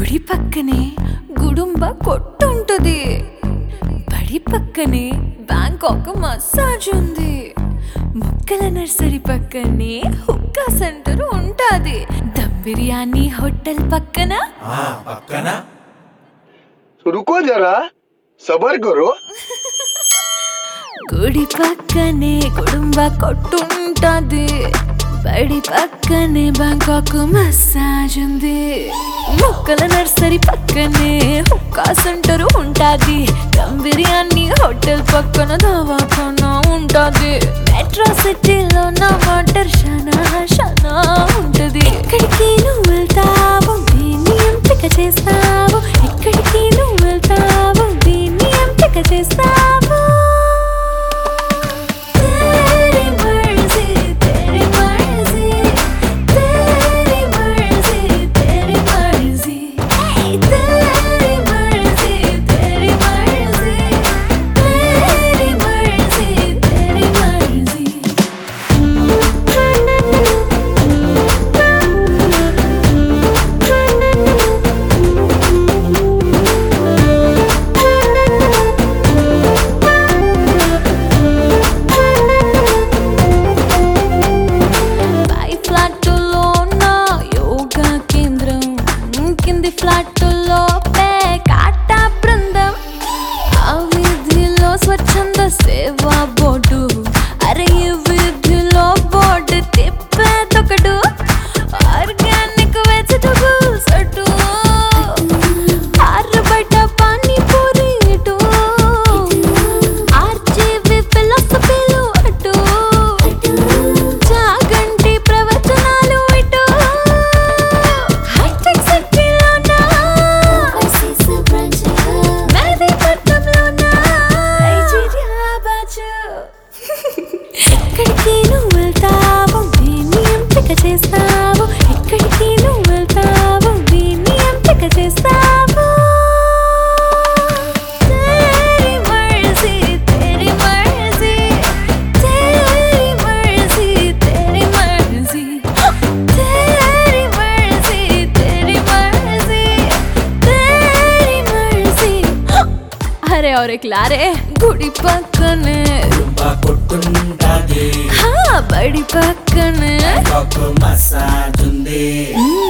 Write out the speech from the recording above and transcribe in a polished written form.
గుడి పక్కనే గుడుంబ కొట్టుంటది, బడి పక్కనే బ్యాంకాక్ మసాజ్ ఉంది, ముక్కల నర్సరీ పక్కనే హుక్కా సెంటర్ ఉంటాది, దమ్ బిర్యానీ హోటల్ పక్కన పక్కన रुको जरा सबर करो గుడి పక్కనే గుడుంబ కొట్టుంటది, బడి పక్కనే బ్యాంకాక్ మసాజ్ ఉంది, ముక్కల నర్సరీ పక్కనే హుక్కా సెంటర్ ఉంటాది, దమ్ బిర్యానీ హోటల్ పక్కన దవాఖానా ఉంటాది, మెట్రో సిటీలో నా మటర్ షనా ఉంటది. ఎక్కడికి నువ్వు వెళ్తావు, దీన్ని ఎంపిక చేస్తావు, ఎక్కడికి నువ్వు వెళ్తావు, దీన్ని ఎంపిక చేస్తావు. ఫ్లాట్లో కాటా బృందం, ఆ వీధిలో స్వచ్ఛంద సేవా బోర్డు, అరే ఈ వీధిలో బోర్డు తిప్పేదొకడు, ఆర్గానిక్ వెజిటబుల్స్ అటు, ఆరు బయట పానీపూరి ఇటు, ఆర్జీవి ఫిలాసఫీలు అటు, చాగంటి ప్రవచనాలు ఇటు, హైటెక్ సిటీలోనా మెహదీపట్నంలోనా ఎక్కడికి నువ్వు వెళ్తావు, దీన్ని ఎంపిక చేస్తావు, ఎక్కడికి నువ్వు వెళ్తావు, దీన్ని ఎంపిక చేస్తావు. तेरी मर्जी तेरी मर्जी, तेरी मर्जी तेरी मर्जी, तेरी मर्जी तेरी मर्जी, तेरी मर्जी. अरे और एक लारे गुड़ी पక్కనే కొట్టుంటది, బడి పక్కనే మసాజ్ ఉంది.